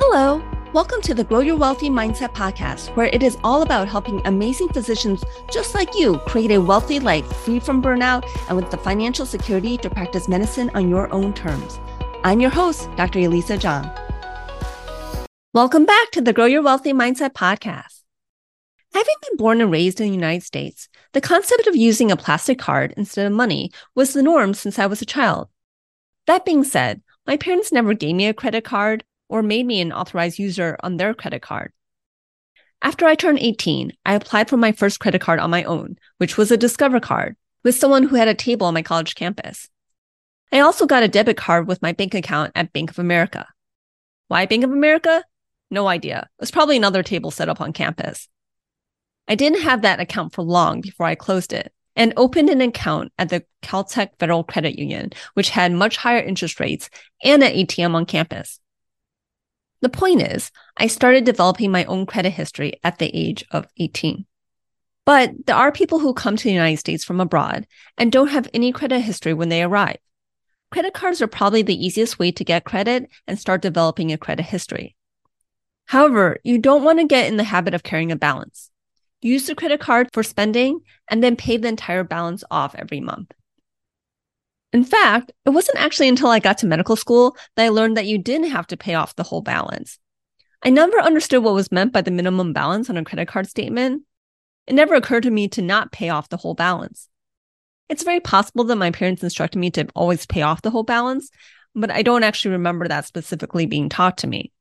Hello, welcome to the Grow Your Wealthy Mindset podcast, where it is all about helping amazing physicians just like you create a wealthy life free from burnout and with the financial security to practice medicine on your own terms. I'm your host, Dr. Elisa Zhang. Welcome back to the Grow Your Wealthy Mindset podcast. Having been born and raised in the United States, the concept of using a plastic card instead of money was the norm since I was a child. That being said, my parents never gave me a credit card or made me an authorized user on their credit card. After I turned 18, I applied for my first credit card on my own, which was a Discover card, with someone who had a table on my college campus. I also got a debit card with my bank account at Bank of America. Why Bank of America? No idea. It was probably another table set up on campus. I didn't have that account for long before I closed it and opened an account at the Caltech Federal Credit Union, which had much higher interest rates and an ATM on campus. The point is, I started developing my own credit history at the age of 18. But there are people who come to the United States from abroad and don't have any credit history when they arrive. Credit cards are probably the easiest way to get credit and start developing a credit history. However, you don't want to get in the habit of carrying a balance. Use the credit card for spending and then pay the entire balance off every month. In fact, it wasn't actually until I got to medical school that I learned that you didn't have to pay off the whole balance. I never understood what was meant by the minimum balance on a credit card statement. It never occurred to me to not pay off the whole balance. It's very possible that my parents instructed me to always pay off the whole balance, but I don't actually remember that specifically being taught to me.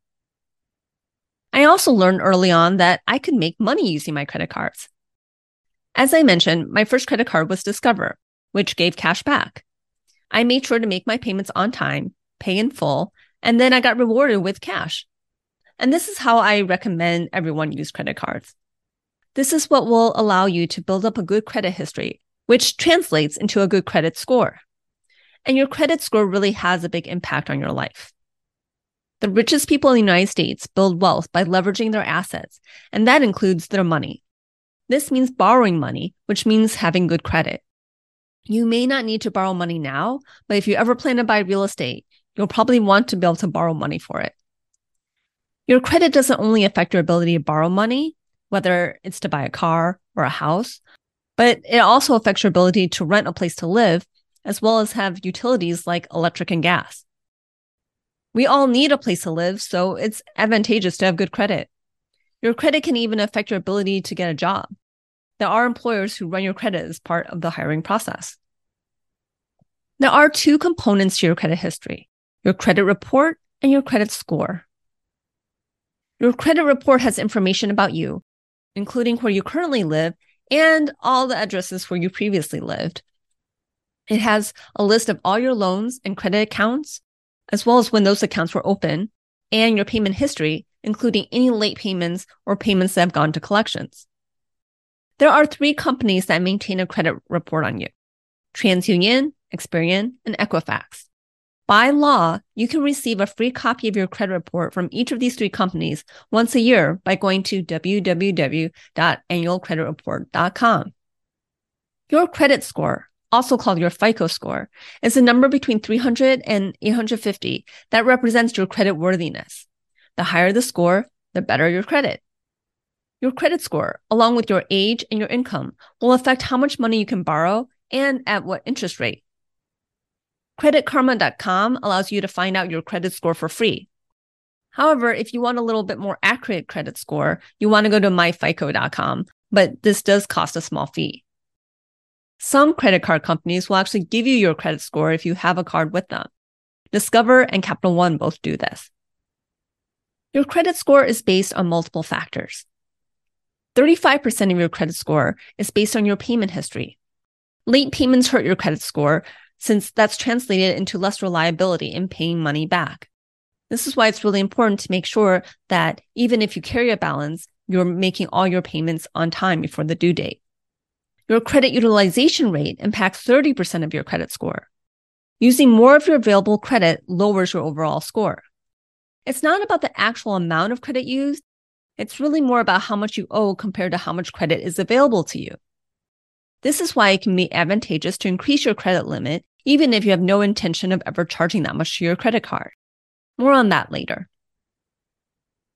I also learned early on that I could make money using my credit cards. As I mentioned, my first credit card was Discover, which gave cash back. I made sure to make my payments on time, pay in full, and then I got rewarded with cash. And this is how I recommend everyone use credit cards. This is what will allow you to build up a good credit history, which translates into a good credit score. And your credit score really has a big impact on your life. The richest people in the United States build wealth by leveraging their assets, and that includes their money. This means borrowing money, which means having good credit. You may not need to borrow money now, but if you ever plan to buy real estate, you'll probably want to be able to borrow money for it. Your credit doesn't only affect your ability to borrow money, whether it's to buy a car or a house, but it also affects your ability to rent a place to live, as well as have utilities like electric and gas. We all need a place to live, so it's advantageous to have good credit. Your credit can even affect your ability to get a job. There are employers who run your credit as part of the hiring process. There are two components to your credit history, your credit report and your credit score. Your credit report has information about you, including where you currently live and all the addresses where you previously lived. It has a list of all your loans and credit accounts, as well as when those accounts were open, and your payment history, including any late payments or payments that have gone to collections. There are 3 companies that maintain a credit report on you: TransUnion, Experian, and Equifax. By law, you can receive a free copy of your credit report from each of these 3 companies once a year by going to www.annualcreditreport.com. Your credit score, also called your FICO score, is a number between 300 and 850 that represents your credit worthiness. The higher the score, the better your credit. Your credit score, along with your age and your income, will affect how much money you can borrow and at what interest rate. CreditKarma.com allows you to find out your credit score for free. However, if you want a little bit more accurate credit score, you want to go to MyFICO.com, but this does cost a small fee. Some credit card companies will actually give you your credit score if you have a card with them. Discover and Capital One both do this. Your credit score is based on multiple factors. 35% of your credit score is based on your payment history. Late payments hurt your credit score since that's translated into less reliability in paying money back. This is why it's really important to make sure that even if you carry a balance, you're making all your payments on time before the due date. Your credit utilization rate impacts 30% of your credit score. Using more of your available credit lowers your overall score. It's not about the actual amount of credit used. It's really more about how much you owe compared to how much credit is available to you. This is why it can be advantageous to increase your credit limit, even if you have no intention of ever charging that much to your credit card. More on that later.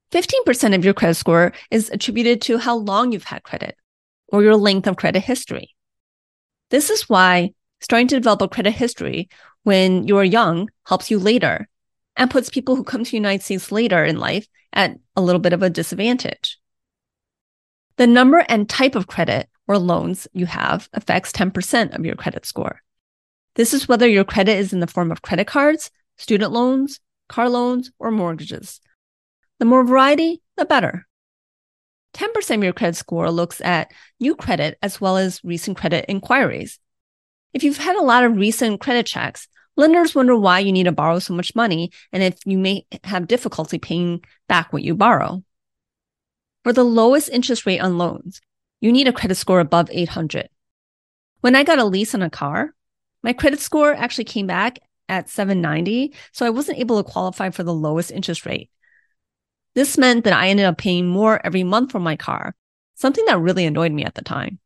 15% of your credit score is attributed to how long you've had credit or your length of credit history. This is why starting to develop a credit history when you're young helps you later and puts people who come to the United States later in life at a little bit of a disadvantage. The number and type of credit or loans you have affects 10% of your credit score. This is whether your credit is in the form of credit cards, student loans, car loans, or mortgages. The more variety, the better. 10% of your credit score looks at new credit as well as recent credit inquiries. If you've had a lot of recent credit checks, lenders wonder why you need to borrow so much money and if you may have difficulty paying back what you borrow. For the lowest interest rate on loans, you need a credit score above 800. When I got a lease on a car, my credit score actually came back at 790, so I wasn't able to qualify for the lowest interest rate. This meant that I ended up paying more every month for my car, something that really annoyed me at the time.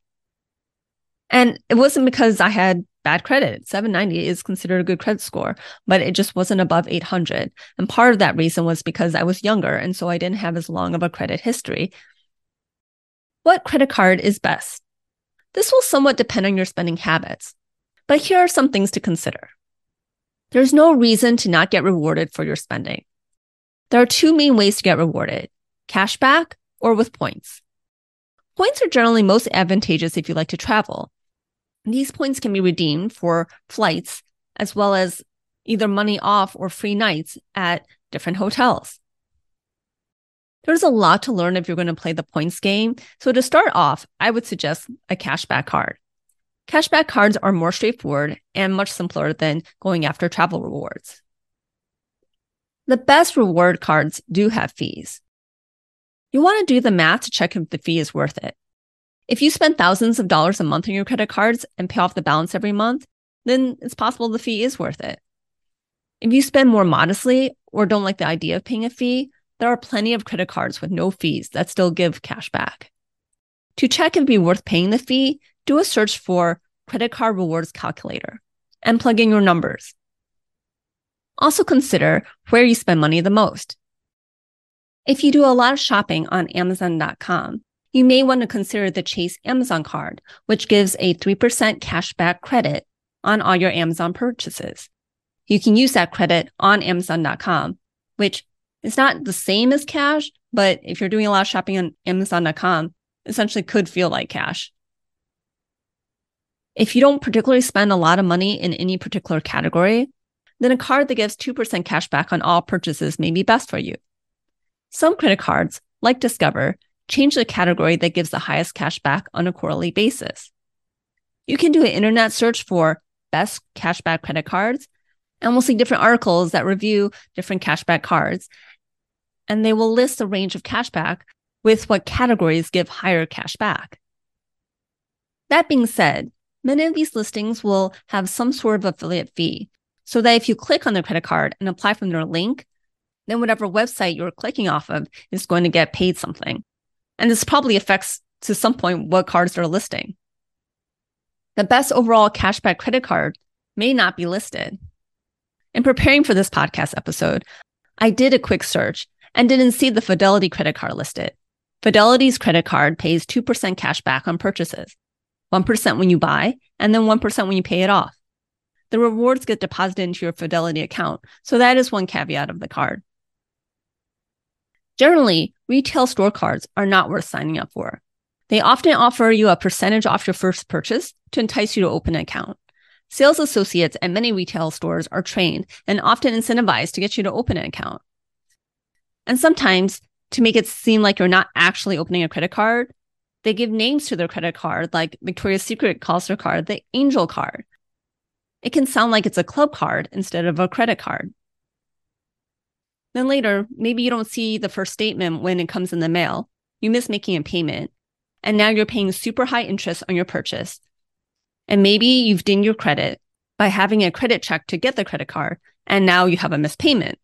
And it wasn't because I had bad credit. 790 is considered a good credit score, but it just wasn't above 800. And part of that reason was because I was younger, and so I didn't have as long of a credit history. What credit card is best? This will somewhat depend on your spending habits, but here are some things to consider. There's no reason to not get rewarded for your spending. There are two main ways to get rewarded: cash back or with points. Points are generally most advantageous if you like to travel. These points can be redeemed for flights as well as either money off or free nights at different hotels. There's a lot to learn if you're going to play the points game. So to start off, I would suggest a cashback card. Cashback cards are more straightforward and much simpler than going after travel rewards. The best reward cards do have fees. You want to do the math to check if the fee is worth it. If you spend thousands of dollars a month on your credit cards and pay off the balance every month, then it's possible the fee is worth it. If you spend more modestly or don't like the idea of paying a fee, there are plenty of credit cards with no fees that still give cash back. To check if it would be worth paying the fee, do a search for credit card rewards calculator and plug in your numbers. Also consider where you spend money the most. If you do a lot of shopping on Amazon.com, you may want to consider the Chase Amazon card, which gives a 3% cashback credit on all your Amazon purchases. You can use that credit on Amazon.com, which is not the same as cash, but if you're doing a lot of shopping on Amazon.com, essentially could feel like cash. If you don't particularly spend a lot of money in any particular category, then a card that gives 2% cash back on all purchases may be best for you. Some credit cards, like Discover, change the category that gives the highest cash back on a quarterly basis. You can do an internet search for best cashback credit cards, and we'll see different articles that review different cashback cards, and they will list a range of cashback with what categories give higher cash back. That being said, many of these listings will have some sort of affiliate fee, so that if you click on the credit card and apply from their link, then whatever website you're clicking off of is going to get paid something. And this probably affects, to some point, what cards they're listing. The best overall cashback credit card may not be listed. In preparing for this podcast episode, I did a quick search and didn't see the Fidelity credit card listed. Fidelity's credit card pays 2% cash back on purchases, 1% when you buy, and then 1% when you pay it off. The rewards get deposited into your Fidelity account, so that is one caveat of the card. Generally, retail store cards are not worth signing up for. They often offer you a percentage off your first purchase to entice you to open an account. Sales associates at many retail stores are trained and often incentivized to get you to open an account. And sometimes, to make it seem like you're not actually opening a credit card, they give names to their credit card, like Victoria's Secret calls their card the Angel card. It can sound like it's a club card instead of a credit card. Then later, maybe you don't see the first statement when it comes in the mail. You miss making a payment, and now you're paying super high interest on your purchase. And maybe you've dinged your credit by having a credit check to get the credit card, and now you have a missed payment.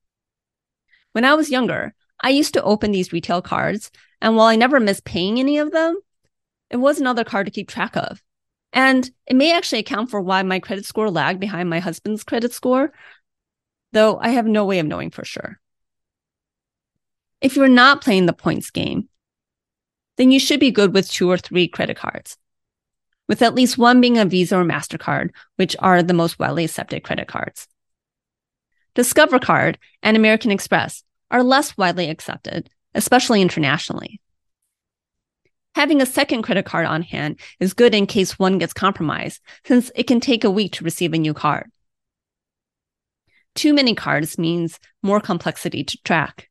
When I was younger, I used to open these retail cards, and while I never missed paying any of them, it was another card to keep track of. And it may actually account for why my credit score lagged behind my husband's credit score, though I have no way of knowing for sure. If you're not playing the points game, then you should be good with 2 or 3 credit cards, with at least one being a Visa or MasterCard, which are the most widely accepted credit cards. Discover Card and American Express are less widely accepted, especially internationally. Having a second credit card on hand is good in case one gets compromised, since it can take a week to receive a new card. Too many cards means more complexity to track.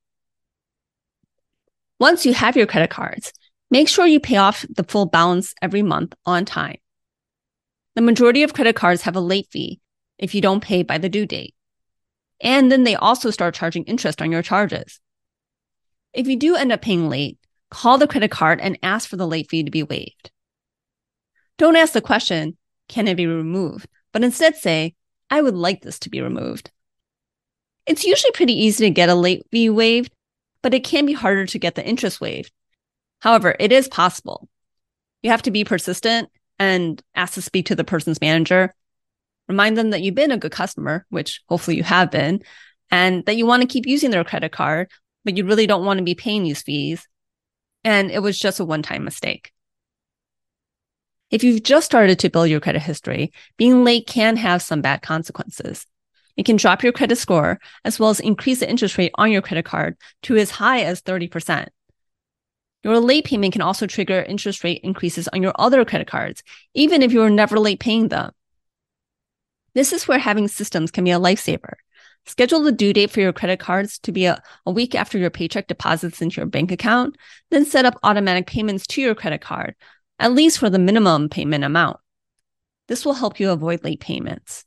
Once you have your credit cards, make sure you pay off the full balance every month on time. The majority of credit cards have a late fee if you don't pay by the due date. And then they also start charging interest on your charges. If you do end up paying late, call the credit card and ask for the late fee to be waived. Don't ask the question, can it be removed? But instead say, I would like this to be removed. It's usually pretty easy to get a late fee waived, but it can be harder to get the interest waived. However, it is possible. You have to be persistent and ask to speak to the person's manager. Remind them that you've been a good customer, which hopefully you have been, and that you want to keep using their credit card, but you really don't want to be paying these fees. And it was just a one-time mistake. If you've just started to build your credit history, being late can have some bad consequences. It can drop your credit score, as well as increase the interest rate on your credit card to as high as 30%. Your late payment can also trigger interest rate increases on your other credit cards, even if you were never late paying them. This is where having systems can be a lifesaver. Schedule the due date for your credit cards to be a week after your paycheck deposits into your bank account, then set up automatic payments to your credit card, at least for the minimum payment amount. This will help you avoid late payments.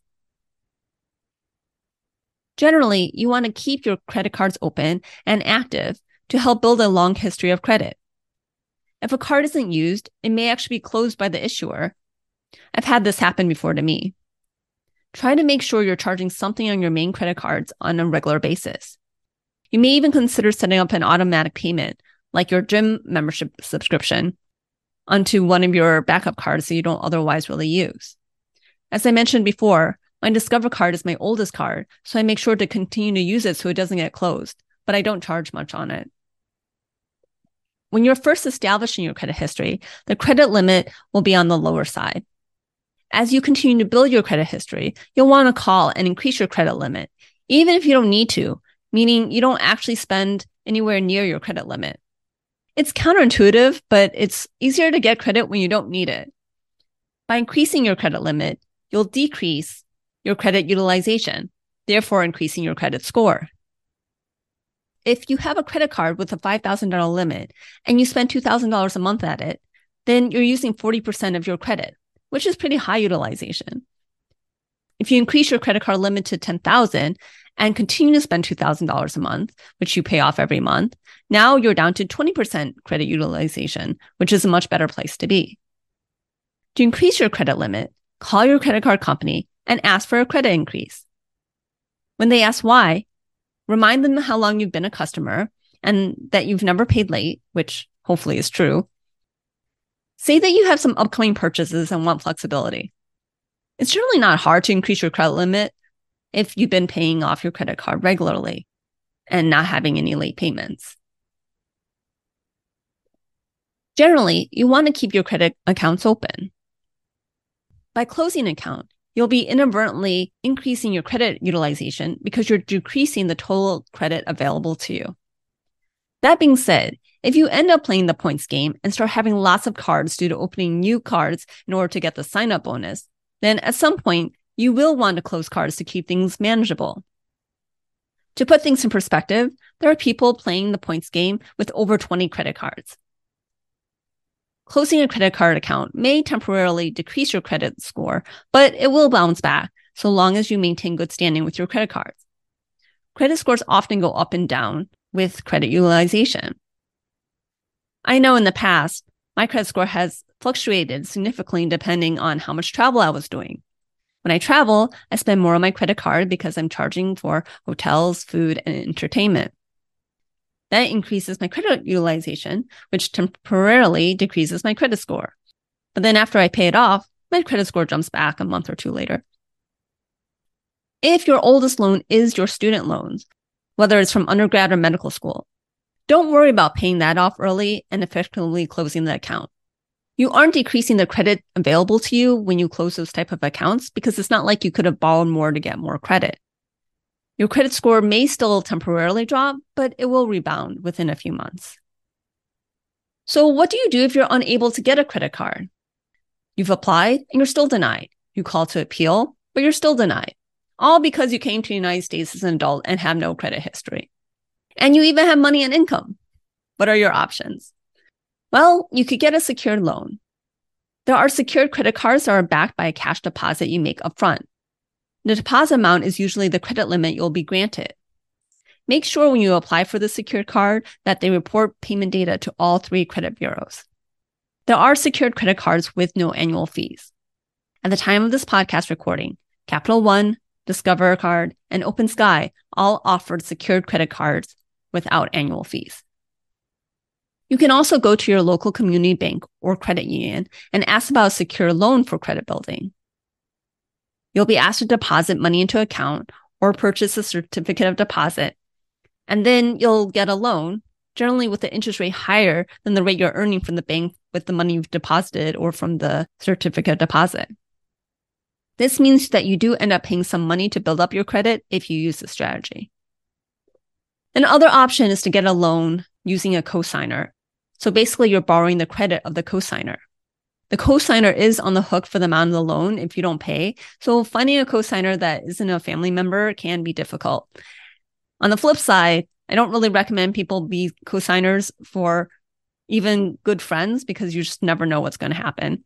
Generally, you want to keep your credit cards open and active to help build a long history of credit. If a card isn't used, it may actually be closed by the issuer. I've had this happen before to me. Try to make sure you're charging something on your main credit cards on a regular basis. You may even consider setting up an automatic payment, like your gym membership subscription, onto one of your backup cards that you don't otherwise really use. As I mentioned before, my Discover card is my oldest card, so I make sure to continue to use it so it doesn't get closed, but I don't charge much on it. When you're first establishing your credit history, the credit limit will be on the lower side. As you continue to build your credit history, you'll want to call and increase your credit limit, even if you don't need to, meaning you don't actually spend anywhere near your credit limit. It's counterintuitive, but it's easier to get credit when you don't need it. By increasing your credit limit, you'll decrease your credit utilization, therefore increasing your credit score. If you have a credit card with a $5,000 limit and you spend $2,000 a month at it, then you're using 40% of your credit, which is pretty high utilization. If you increase your credit card limit to $10,000 and continue to spend $2,000 a month, which you pay off every month, now you're down to 20% credit utilization, which is a much better place to be. To increase your credit limit, call your credit card company and ask for a credit increase. When they ask why, remind them how long you've been a customer and that you've never paid late, which hopefully is true. Say that you have some upcoming purchases and want flexibility. It's generally not hard to increase your credit limit if you've been paying off your credit card regularly and not having any late payments. Generally, you want to keep your credit accounts open. By closing an account, you'll be inadvertently increasing your credit utilization because you're decreasing the total credit available to you. That being said, if you end up playing the points game and start having lots of cards due to opening new cards in order to get the sign-up bonus, then at some point, you will want to close cards to keep things manageable. To put things in perspective, there are people playing the points game with over 20 credit cards. Closing a credit card account may temporarily decrease your credit score, but it will bounce back so long as you maintain good standing with your credit cards. Credit scores often go up and down with credit utilization. I know in the past, my credit score has fluctuated significantly depending on how much travel I was doing. When I travel, I spend more on my credit card because I'm charging for hotels, food, and entertainment. That increases my credit utilization, which temporarily decreases my credit score. But then after I pay it off, my credit score jumps back a month or two later. If your oldest loan is your student loans, whether it's from undergrad or medical school, Don't worry about paying that off early and effectively closing the account. You aren't decreasing the credit available to you when you close those type of accounts because it's not like you could have borrowed more to get more credit. Your credit score may still temporarily drop, but it will rebound within a few months. So what do you do if you're unable to get a credit card? You've applied and you're still denied. You call to appeal, but you're still denied. All because you came to the United States as an adult and have no credit history. And you even have money and income. What are your options? Well, you could get a secured loan. There are secured credit cards that are backed by a cash deposit you make upfront. The deposit amount is usually the credit limit you'll be granted. Make sure when you apply for the secured card that they report payment data to all 3 credit bureaus. There are secured credit cards with no annual fees. At the time of this podcast recording, Capital One, Discover Card, and OpenSky all offered secured credit cards without annual fees. You can also go to your local community bank or credit union and ask about a secure loan for credit building. You'll be asked to deposit money into an account or purchase a certificate of deposit, and then you'll get a loan, generally with the interest rate higher than the rate you're earning from the bank with the money you've deposited or from the certificate of deposit. This means that you do end up paying some money to build up your credit if you use this strategy. Another option is to get a loan using a cosigner. So basically, you're borrowing the credit of the cosigner. The cosigner is on the hook for the amount of the loan if you don't pay. So finding a cosigner that isn't a family member can be difficult. On the flip side, I don't really recommend people be cosigners for even good friends because you just never know what's going to happen.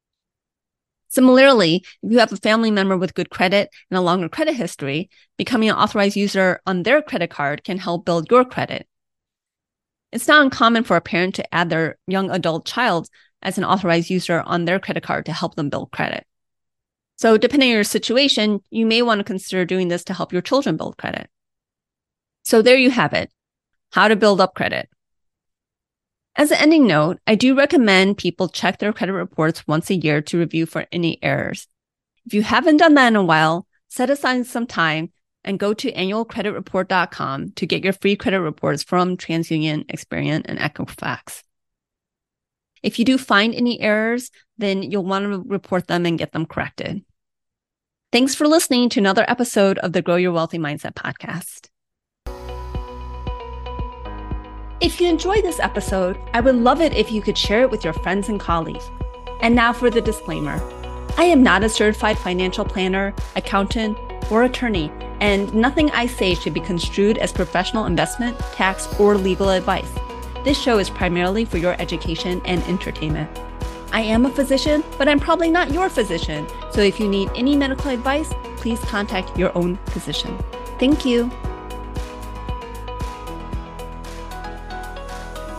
Similarly, if you have a family member with good credit and a longer credit history, becoming an authorized user on their credit card can help build your credit. It's not uncommon for a parent to add their young adult child as an authorized user on their credit card to help them build credit. So depending on your situation, you may want to consider doing this to help your children build credit. So there you have it, how to build up credit. As an ending note, I do recommend people check their credit reports once a year to review for any errors. If you haven't done that in a while, set aside some time and go to annualcreditreport.com to get your free credit reports from TransUnion, Experian, and Equifax. If you do find any errors, then you'll want to report them and get them corrected. Thanks for listening to another episode of the Grow Your Wealthy Mindset podcast. If you enjoyed this episode, I would love it if you could share it with your friends and colleagues. And now for the disclaimer. I am not a certified financial planner, accountant, or attorney, and nothing I say should be construed as professional investment, tax, or legal advice. This show is primarily for your education and entertainment. I am a physician, but I'm probably not your physician. So if you need any medical advice, please contact your own physician. Thank you.